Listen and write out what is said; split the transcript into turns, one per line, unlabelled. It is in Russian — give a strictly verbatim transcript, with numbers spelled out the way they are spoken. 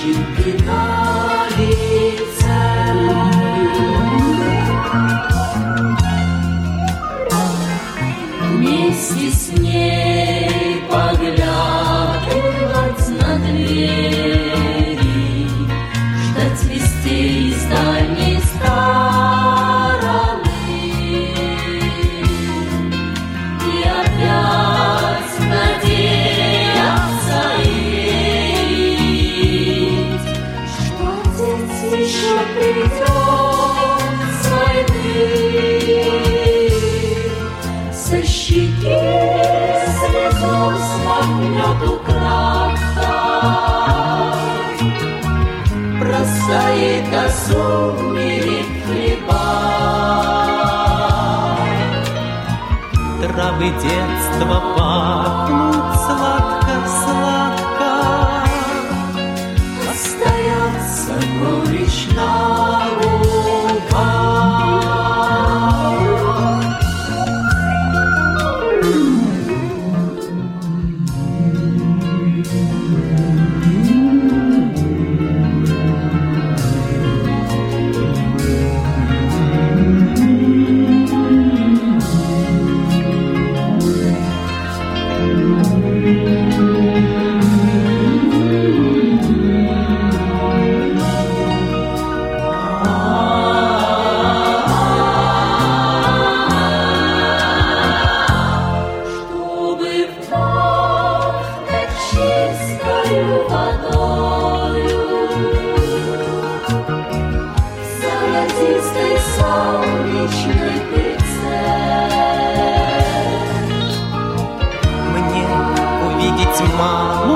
морщинки на лице. Вместе с ней поглядывать на двери, ждать вестей из дальней стороны. И опять надеяться и верить, что отец еще придет с войны. Со щеки слезу смахнет украдкой, бросает осу мирить хлеба.
Травы детства пахнут сладко-сладко,
остается горечь на губах.
мне увидеть маму